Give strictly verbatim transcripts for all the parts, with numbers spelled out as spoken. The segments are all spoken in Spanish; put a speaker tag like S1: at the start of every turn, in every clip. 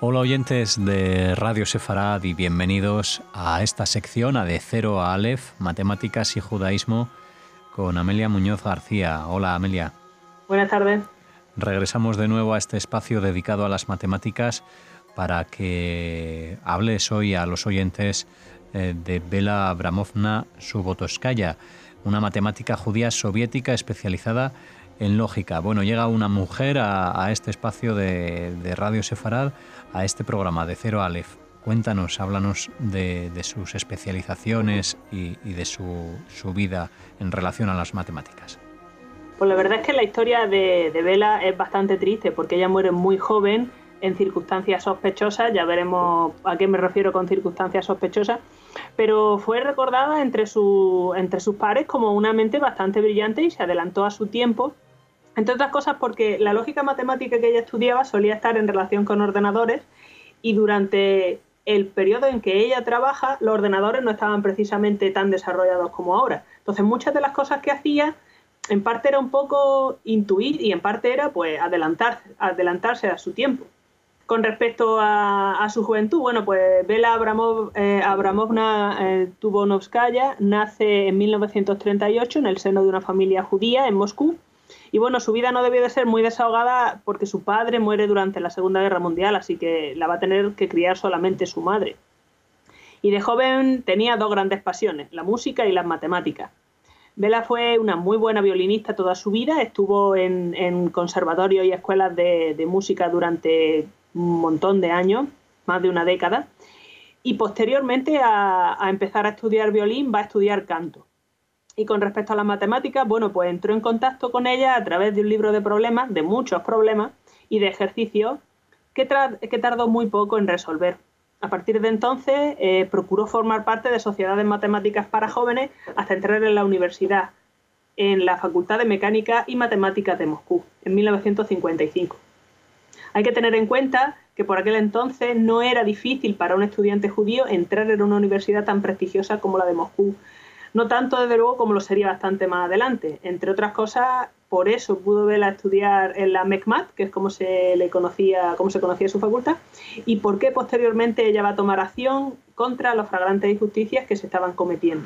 S1: Hola oyentes de Radio Sefarad y bienvenidos a esta sección, a De Cero a Aleph, Matemáticas y Judaísmo, con Amelia Muñoz García. Hola Amelia.
S2: Buenas tardes.
S1: Regresamos de nuevo a este espacio dedicado a las matemáticas para que hables hoy a los oyentes eh, de Bela Abramovna Subotovskaya, una matemática judía soviética especializada en lógica. Bueno, llega una mujer a, a este espacio de, de Radio Sefarad, a este programa de Cero a Aleph. Cuéntanos, háblanos de, de sus especializaciones y, y de su, su vida en relación a las matemáticas.
S2: Pues la verdad es que la historia de, de Bela es bastante triste porque ella muere muy joven en circunstancias sospechosas. Ya veremos a qué me refiero con circunstancias sospechosas, pero fue recordada entre, su, entre sus pares como una mente bastante brillante y se adelantó a su tiempo, entre otras cosas porque la lógica matemática que ella estudiaba solía estar en relación con ordenadores, y durante el periodo en que ella trabaja los ordenadores no estaban precisamente tan desarrollados como ahora. Entonces muchas de las cosas que hacía en parte era un poco intuir y en parte era pues adelantarse, adelantarse a su tiempo. Con respecto a, a su juventud, bueno, pues Bela Abramov, eh, Abramovna eh, Subotovskaya nace en mil novecientos treinta y ocho en el seno de una familia judía en Moscú. Y bueno, su vida no debió de ser muy desahogada porque su padre muere durante la Segunda Guerra Mundial, así que la va a tener que criar solamente su madre. Y de joven tenía dos grandes pasiones, la música y las matemáticas. Bela fue una muy buena violinista toda su vida, estuvo en, en conservatorios y escuelas de, de música durante un montón de años, más de una década, y posteriormente a, a empezar a estudiar violín va a estudiar canto. Y con respecto a las matemáticas, bueno, pues entró en contacto con ella a través de un libro de problemas, de muchos problemas y de ejercicios que, que tardó muy poco en resolver. A partir de entonces eh, procuró formar parte de sociedades matemáticas para jóvenes hasta entrar en la universidad, en la Facultad de Mecánica y Matemáticas de Moscú, en mil novecientos cincuenta y cinco. Hay que tener en cuenta que por aquel entonces no era difícil para un estudiante judío entrar en una universidad tan prestigiosa como la de Moscú. No tanto, desde luego, como lo sería bastante más adelante. Entre otras cosas, por eso pudo Bela estudiar en la Mekmat, que es como se le conocía, como se conocía su facultad, y por qué posteriormente ella va a tomar acción contra los flagrantes injusticias que se estaban cometiendo.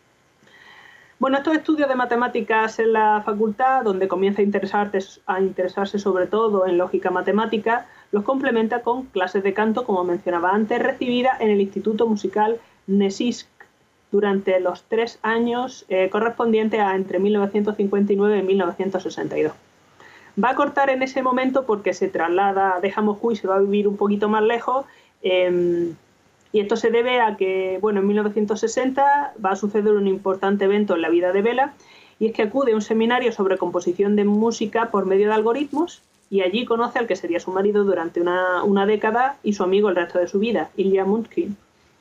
S2: Bueno, estos estudios de matemáticas en la facultad, donde comienza a interesarse, a interesarse sobre todo en lógica matemática, los complementa con clases de canto, como mencionaba antes, recibidas en el Instituto Musical Nesisk durante los tres años eh, correspondientes a entre mil novecientos cincuenta y nueve y mil novecientos sesenta y dos. Va a cortar en ese momento porque se traslada, deja Moscú y se va a vivir un poquito más lejos, eh, y esto se debe a que, bueno, en mil novecientos sesenta va a suceder un importante evento en la vida de Bela, y es que acude a un seminario sobre composición de música por medio de algoritmos, y allí conoce al que sería su marido durante una, una década y su amigo el resto de su vida, Ilya Mutkin.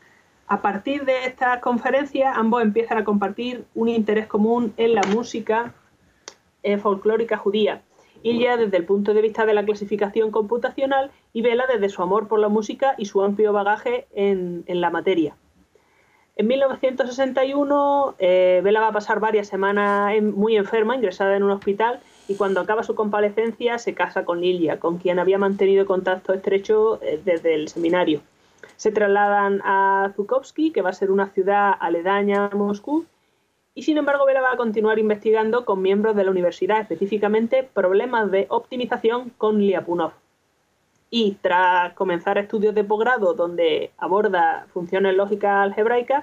S2: A partir de estas conferencias, ambos empiezan a compartir un interés común en la música eh, folclórica judía. Ilya desde el punto de vista de la clasificación computacional y Bela desde su amor por la música y su amplio bagaje en, en la materia. En mil novecientos sesenta y uno, eh, Bela va a pasar varias semanas en, muy enferma, ingresada en un hospital, y cuando acaba su convalecencia se casa con Ilya, con quien había mantenido contacto estrecho eh, desde el seminario. Se trasladan a Zhukovsky, que va a ser una ciudad aledaña a Moscú, y sin embargo Bela va a continuar investigando con miembros de la universidad, específicamente problemas de optimización con Lyapunov. Y tras comenzar estudios de posgrado donde aborda funciones lógicas algebraicas,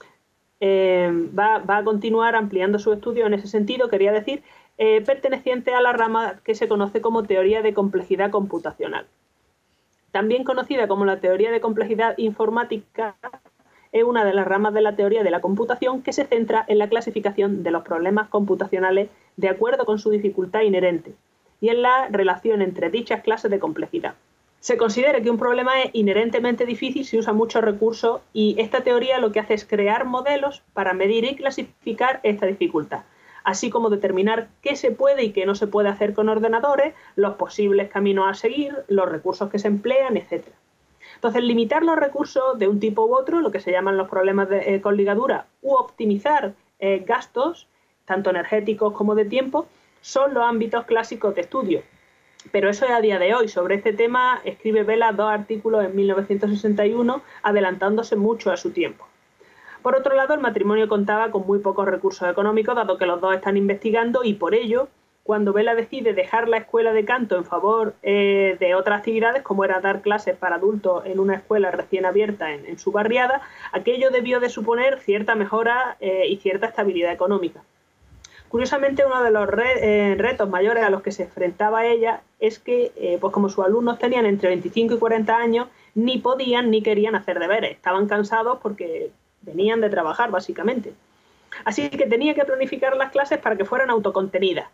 S2: eh, va, va a continuar ampliando su estudio en ese sentido, quería decir, eh, perteneciente a la rama que se conoce como teoría de complejidad computacional. También conocida como la teoría de complejidad informática, es una de las ramas de la teoría de la computación que se centra en la clasificación de los problemas computacionales de acuerdo con su dificultad inherente y en la relación entre dichas clases de complejidad. Se considera que un problema es inherentemente difícil si usa muchos recursos, y esta teoría lo que hace es crear modelos para medir y clasificar esta dificultad, así como determinar qué se puede y qué no se puede hacer con ordenadores, los posibles caminos a seguir, los recursos que se emplean, etcétera. Entonces, limitar los recursos de un tipo u otro, lo que se llaman los problemas de, eh, con ligadura, u optimizar eh, gastos, tanto energéticos como de tiempo, son los ámbitos clásicos de estudio. Pero eso es a día de hoy. Sobre este tema escribe Bela dos artículos en mil novecientos sesenta y uno, adelantándose mucho a su tiempo. Por otro lado, el matrimonio contaba con muy pocos recursos económicos, dado que los dos están investigando, y por ello, cuando Bela decide dejar la escuela de canto en favor eh, de otras actividades, como era dar clases para adultos en una escuela recién abierta en, en su barriada, aquello debió de suponer cierta mejora eh, y cierta estabilidad económica. Curiosamente, uno de los re, eh, retos mayores a los que se enfrentaba ella es que, eh, pues como sus alumnos tenían entre veinticinco y cuarenta años, ni podían ni querían hacer deberes. Estaban cansados porque venían de trabajar, básicamente. Así que tenía que planificar las clases para que fueran autocontenidas.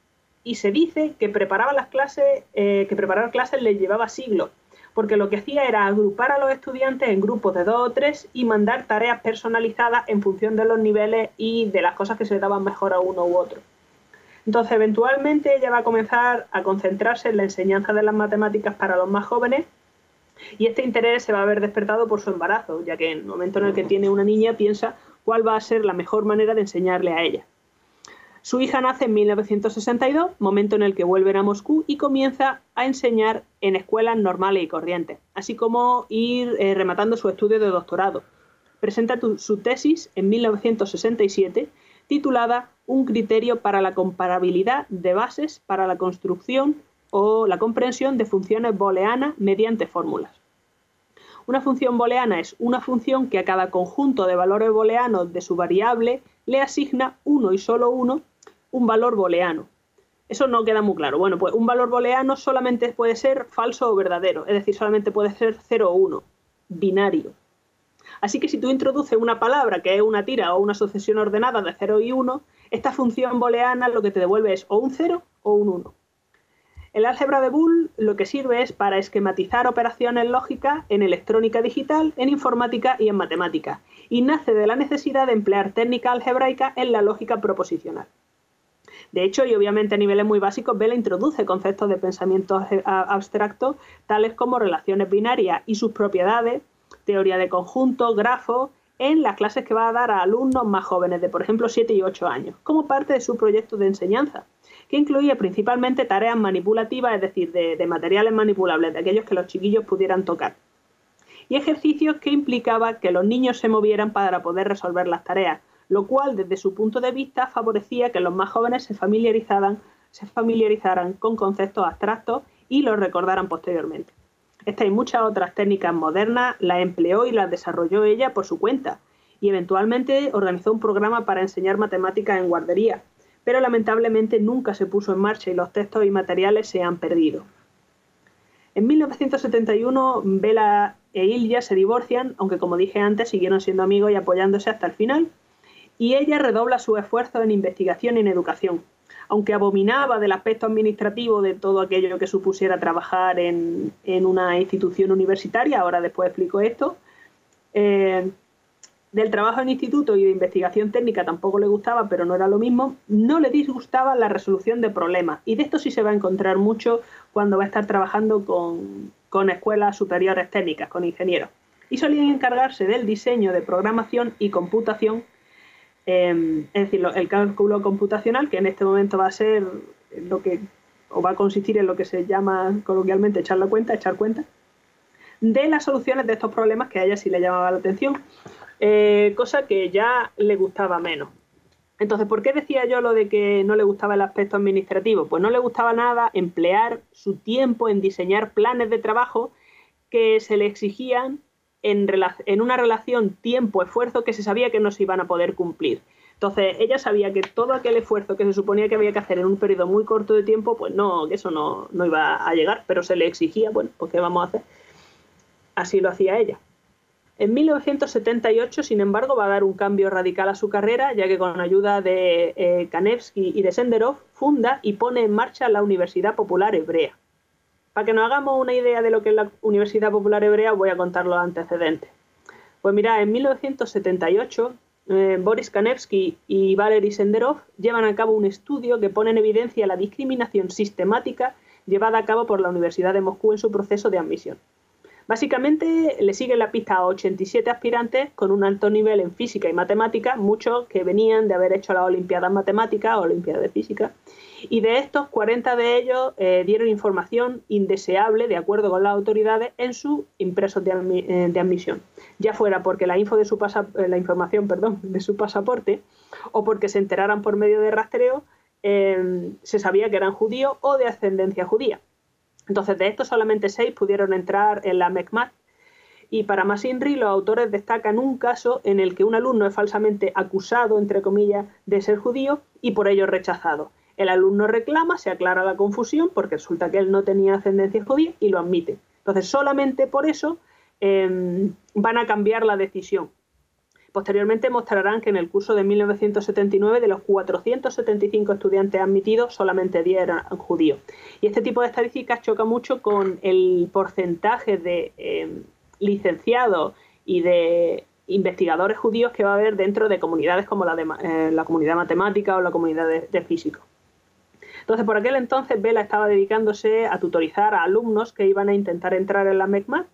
S2: Y se dice que preparar las clases, eh, que preparar clases les llevaba siglos, porque lo que hacía era agrupar a los estudiantes en grupos de dos o tres y mandar tareas personalizadas en función de los niveles y de las cosas que se le daban mejor a uno u otro. Entonces, eventualmente ella va a comenzar a concentrarse en la enseñanza de las matemáticas para los más jóvenes, y este interés se va a ver despertado por su embarazo, ya que en el momento en el que tiene una niña piensa cuál va a ser la mejor manera de enseñarle a ella. Su hija nace en mil novecientos sesenta y dos, momento en el que vuelven a Moscú y comienza a enseñar en escuelas normales y corrientes, así como ir eh, rematando su estudio de doctorado. Presenta tu, su tesis en mil novecientos sesenta y siete, titulada Un criterio para la comparabilidad de bases para la construcción o la comprensión de funciones booleanas mediante fórmulas. Una función booleana es una función que a cada conjunto de valores booleanos de su variable le asigna uno y solo uno un valor booleano. Eso no queda muy claro. Bueno, pues un valor booleano solamente puede ser falso o verdadero, es decir, solamente puede ser cero o uno, binario. Así que si tú introduces una palabra que es una tira o una sucesión ordenada de cero y uno, esta función booleana lo que te devuelve es o un cero o un uno. El álgebra de Boole lo que sirve es para esquematizar operaciones lógicas en electrónica digital, en informática y en matemáticas, y nace de la necesidad de emplear técnica algebraica en la lógica proposicional. De hecho, y obviamente a niveles muy básicos, Bela introduce conceptos de pensamiento abstracto, tales como relaciones binarias y sus propiedades, teoría de conjuntos, grafos, en las clases que va a dar a alumnos más jóvenes, de por ejemplo siete y ocho años, como parte de su proyecto de enseñanza, que incluía principalmente tareas manipulativas, es decir, de, de materiales manipulables, de aquellos que los chiquillos pudieran tocar, y ejercicios que implicaba que los niños se movieran para poder resolver las tareas, lo cual desde su punto de vista favorecía que los más jóvenes se familiarizaran, se familiarizaran con conceptos abstractos y los recordaran posteriormente. Estas y muchas otras técnicas modernas las empleó y las desarrolló ella por su cuenta, y eventualmente organizó un programa para enseñar matemáticas en guardería, pero lamentablemente nunca se puso en marcha y los textos y materiales se han perdido. En mil novecientos setenta y uno, Bela e Ilya se divorcian, aunque como dije antes siguieron siendo amigos y apoyándose hasta el final, y ella redobla su esfuerzo en investigación y en educación. Aunque abominaba del aspecto administrativo de todo aquello que supusiera trabajar en, en una institución universitaria, ahora después explico esto, eh, del trabajo en instituto y de investigación técnica tampoco le gustaba, pero no era lo mismo, no le disgustaba la resolución de problemas, y de esto sí se va a encontrar mucho cuando va a estar trabajando con, con escuelas superiores técnicas, con ingenieros, y solían encargarse del diseño de programación y computación, eh, es decir, el cálculo computacional, que en este momento va a ser lo que, o va a consistir en lo que se llama coloquialmente echar la cuenta, echar cuenta, de las soluciones de estos problemas que a ella sí le llamaba la atención. Eh, cosa que ya le gustaba menos. Entonces, ¿por qué decía yo lo de que no le gustaba el aspecto administrativo? Pues no le gustaba nada emplear su tiempo en diseñar planes de trabajo que se le exigían en, en una relación tiempo-esfuerzo que se sabía que no se iban a poder cumplir. Entonces, ella sabía que todo aquel esfuerzo que se suponía que había que hacer en un periodo muy corto de tiempo, pues no, que eso no, no iba a llegar, pero se le exigía, bueno, pues ¿qué vamos a hacer? Así lo hacía ella. En mil novecientos setenta y ocho, sin embargo, va a dar un cambio radical a su carrera, ya que con ayuda de eh, Kanevsky y de Senderov funda y pone en marcha la Universidad Popular Hebrea. Para que nos hagamos una idea de lo que es la Universidad Popular Hebrea, voy a contar los antecedentes. Pues mira, en mil novecientos setenta y ocho, eh, Boris Kanevsky y Valery Senderov llevan a cabo un estudio que pone en evidencia la discriminación sistemática llevada a cabo por la Universidad de Moscú en su proceso de admisión. Básicamente le siguen la pista a ochenta y siete aspirantes con un alto nivel en física y matemáticas, muchos que venían de haber hecho las Olimpiadas Matemáticas o Olimpiadas de Física, y de estos cuarenta de ellos eh, dieron información indeseable, de acuerdo con las autoridades, en sus impresos de, admi eh, de admisión, ya fuera porque la, info de su pasa eh, la información perdón, de su pasaporte o porque se enteraran por medio de rastreo, eh, se sabía que eran judíos o de ascendencia judía. Entonces, de estos solamente seis pudieron entrar en la Mecmat. Y para más inri, los autores destacan un caso en el que un alumno es falsamente acusado, entre comillas, de ser judío y por ello rechazado. El alumno reclama, se aclara la confusión porque resulta que él no tenía ascendencia judía y lo admite. Entonces, solamente por eso eh, van a cambiar la decisión. Posteriormente mostrarán que en el curso de mil novecientos setenta y nueve, de los cuatrocientos setenta y cinco estudiantes admitidos, solamente diez eran judíos. Y este tipo de estadísticas choca mucho con el porcentaje de eh, licenciados y de investigadores judíos que va a haber dentro de comunidades como la, de, eh, la comunidad matemática o la comunidad de, de físicos. Entonces, por aquel entonces, Vela estaba dedicándose a tutorizar a alumnos que iban a intentar entrar en la Mecmat,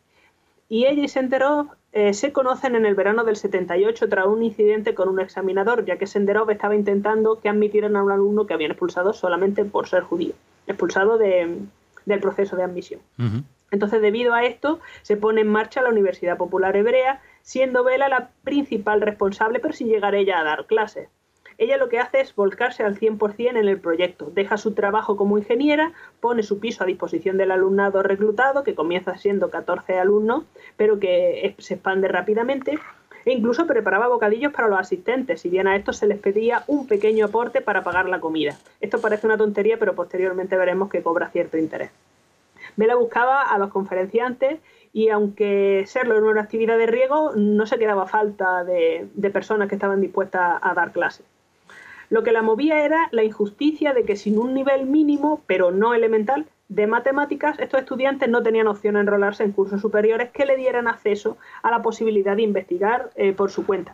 S2: y ella y Senderov eh, se conocen en el verano del setenta y ocho tras un incidente con un examinador, ya que Senderov estaba intentando que admitieran a un alumno que habían expulsado solamente por ser judío, expulsado de, del proceso de admisión. Uh-huh. Entonces, debido a esto, se pone en marcha la Universidad Popular Hebrea, siendo Vela la principal responsable, pero sin llegar ella a dar clases. Ella lo que hace es volcarse al cien por cien en el proyecto, deja su trabajo como ingeniera, pone su piso a disposición del alumnado reclutado, que comienza siendo catorce alumnos, pero que se expande rápidamente, e incluso preparaba bocadillos para los asistentes, si bien a estos se les pedía un pequeño aporte para pagar la comida. Esto parece una tontería, pero posteriormente veremos que cobra cierto interés. Vela buscaba a los conferenciantes y, aunque serlo era una actividad de riesgo, no se quedaba falta de, de personas que estaban dispuestas a dar clases. Lo que la movía era la injusticia de que sin un nivel mínimo, pero no elemental, de matemáticas, estos estudiantes no tenían opción a enrolarse en cursos superiores que le dieran acceso a la posibilidad de investigar eh, por su cuenta.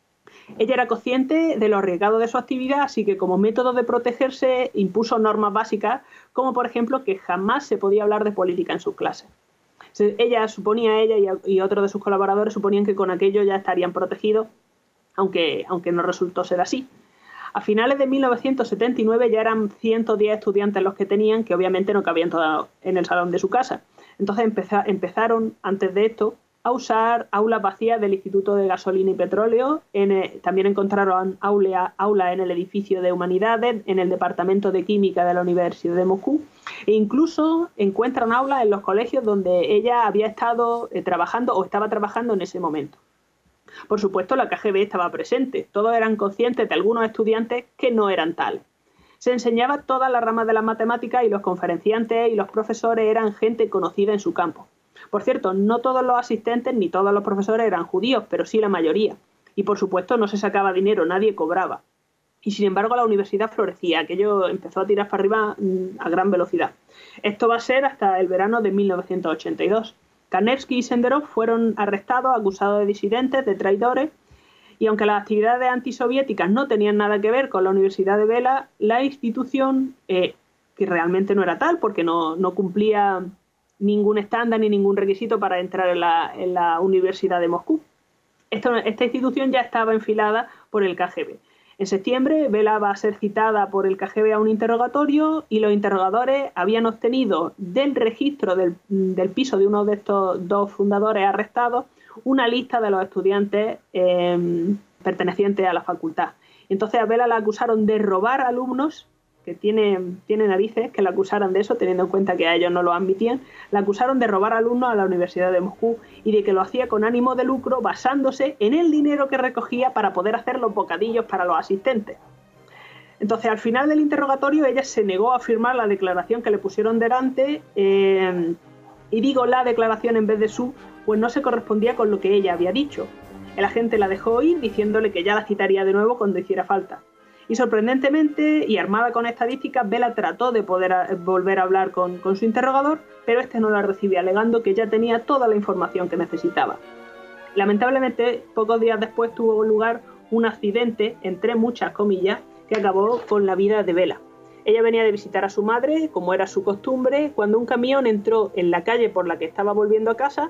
S2: Ella era consciente de lo arriesgado de su actividad, así que como método de protegerse impuso normas básicas, como por ejemplo que jamás se podía hablar de política en sus clases. Ella suponía, ella y, y otros de sus colaboradores suponían que con aquello ya estarían protegidos, aunque, aunque no resultó ser así. A finales de mil novecientos setenta y nueve ya eran ciento diez estudiantes los que tenían, que obviamente no cabían todos en el salón de su casa. Entonces empeza, empezaron, antes de esto, a usar aulas vacías del Instituto de Gasolina y Petróleo. En el, también encontraron aulas aula en el edificio de Humanidades, en el Departamento de Química de la Universidad de Moscú, e incluso encuentran aulas en los colegios donde ella había estado eh, trabajando o estaba trabajando en ese momento. Por supuesto, la K G B estaba presente. Todos eran conscientes de algunos estudiantes que no eran tales. Se enseñaba todas las ramas de las matemáticas y los conferenciantes y los profesores eran gente conocida en su campo. Por cierto, no todos los asistentes ni todos los profesores eran judíos, pero sí la mayoría. Y por supuesto no se sacaba dinero, nadie cobraba. Y sin embargo la universidad florecía, aquello empezó a tirar para arriba a gran velocidad. Esto va a ser hasta el verano de mil novecientos ochenta y dos. Kanevsky y Senderov fueron arrestados, acusados de disidentes, de traidores, y aunque las actividades antisoviéticas no tenían nada que ver con la Universidad de Vela, la institución, eh, que realmente no era tal, porque no, no cumplía ningún estándar ni ningún requisito para entrar en la, en la Universidad de Moscú. Esto, esta institución ya estaba enfilada por el K G B. En septiembre, Vela va a ser citada por el K G B a un interrogatorio y los interrogadores habían obtenido del registro del, del piso de uno de estos dos fundadores arrestados una lista de los estudiantes eh, pertenecientes a la facultad. Entonces a Vela la acusaron de robar alumnos, que tiene, tiene narices que la acusaran de eso, teniendo en cuenta que a ellos no lo admitían. La acusaron de robar alumnos a la Universidad de Moscú y de que lo hacía con ánimo de lucro, basándose en el dinero que recogía para poder hacer los bocadillos para los asistentes. Entonces, al final del interrogatorio, ella se negó a firmar la declaración que le pusieron delante, eh, y digo la declaración en vez de su, pues no se correspondía con lo que ella había dicho. El agente la dejó ir, diciéndole que ya la citaría de nuevo cuando hiciera falta. Y sorprendentemente, y armada con estadísticas, Vela trató de poder a, volver a hablar con, con su interrogador, pero este no la recibía, alegando que ya tenía toda la información que necesitaba. Lamentablemente, pocos días después tuvo lugar un accidente, entre muchas comillas, que acabó con la vida de Vela. Ella venía de visitar a su madre, como era su costumbre, cuando un camión entró en la calle por la que estaba volviendo a casa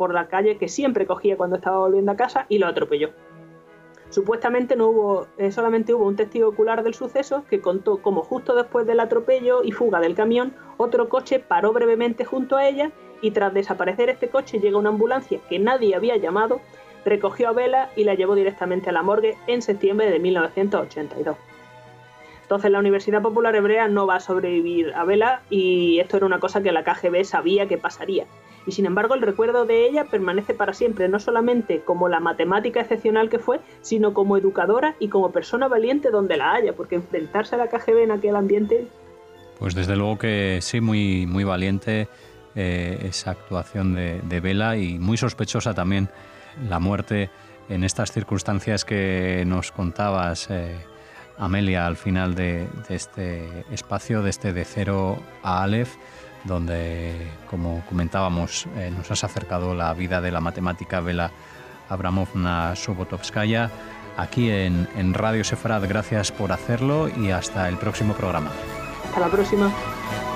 S2: por la calle que siempre cogía cuando estaba volviendo a casa y lo atropelló. Supuestamente no hubo, eh, solamente hubo un testigo ocular del suceso que contó cómo justo después del atropello y fuga del camión, otro coche paró brevemente junto a ella y tras desaparecer este coche llega una ambulancia que nadie había llamado, recogió a Bela y la llevó directamente a la morgue en septiembre de mil novecientos ochenta y dos. Entonces la Universidad Popular Hebrea no va a sobrevivir a Bela y esto era una cosa que la K G B sabía que pasaría. Y sin embargo el recuerdo de ella permanece para siempre, no solamente como la matemática excepcional que fue, sino como educadora y como persona valiente donde la haya, porque enfrentarse a la K G B en aquel ambiente...
S1: Pues desde luego que sí, muy, muy valiente eh, esa actuación de, de Bela y muy sospechosa también la muerte en estas circunstancias que nos contabas, eh, Amelia, al final de, de este espacio, de este de cero a Aleph, donde, como comentábamos, eh, nos has acercado la vida de la matemática Bela Abramovna Subotovskaya aquí en, en Radio Sefarad. Gracias por hacerlo y hasta el próximo programa.
S2: Hasta la próxima.